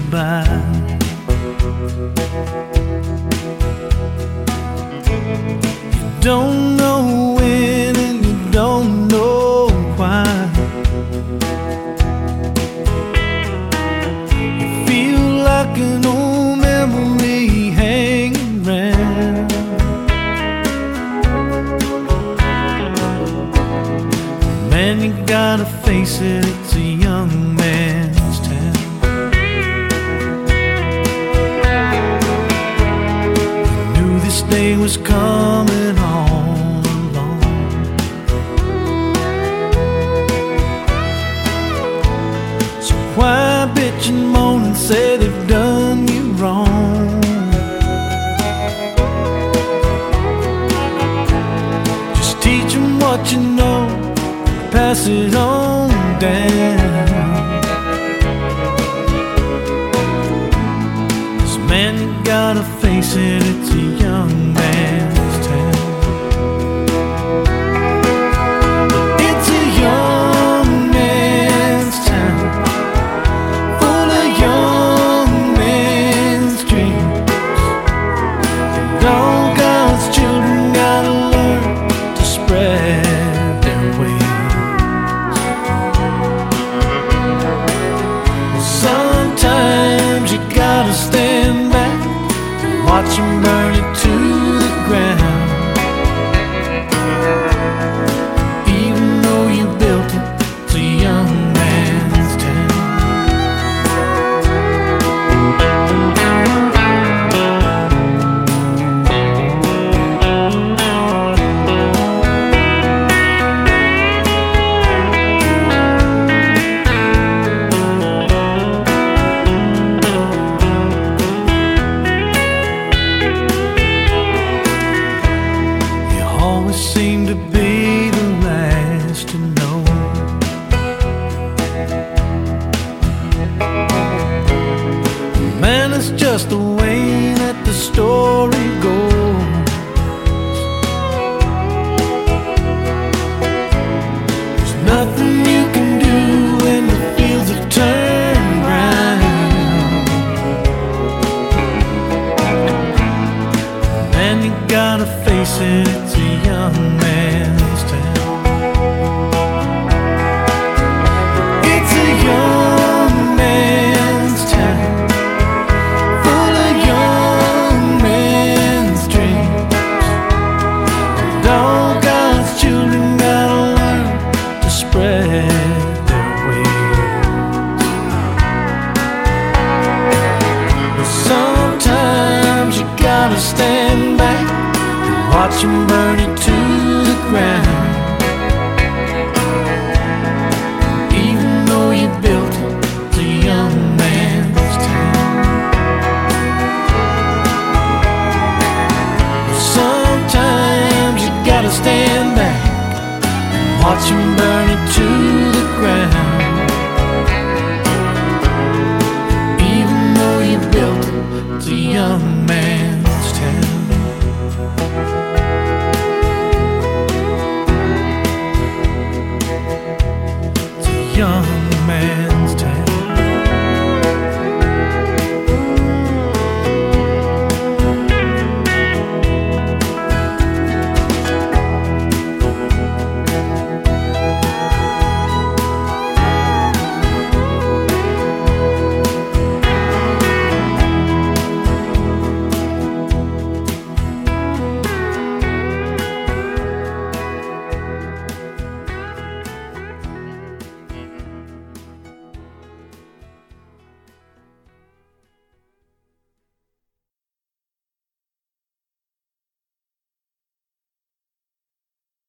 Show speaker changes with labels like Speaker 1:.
Speaker 1: goodbye. You don't know when and you don't know why. You feel like an old memory hanging around. Man, you gotta face it, it's a young man's town. You knew this day was coming all along. So why bitch and moan and say they've done you wrong? Just teach them what you know, pass it on down. 'Cause man, you gotta face it, it's a young man's town. It's a young man's town, full of young men's dreams. And all God's children gotta learn to spread their wings. Sometimes you gotta stand back and watch them burn it to the ground. Even though you built it, it's a young man's town. Always seem to be the last to know. Man, it's just the way that the story goes. There's nothing you can do when the fields have turned brown. Man, you gotta face it, it's a young man's town. It's a young man's town, full of young men's dreams. And all God's children gotta learn to spread their wings. But sometimes you gotta stand back, watch them burn it to the ground. Even though you built it, it's a young man's town. Sometimes you gotta stand back and watch them burn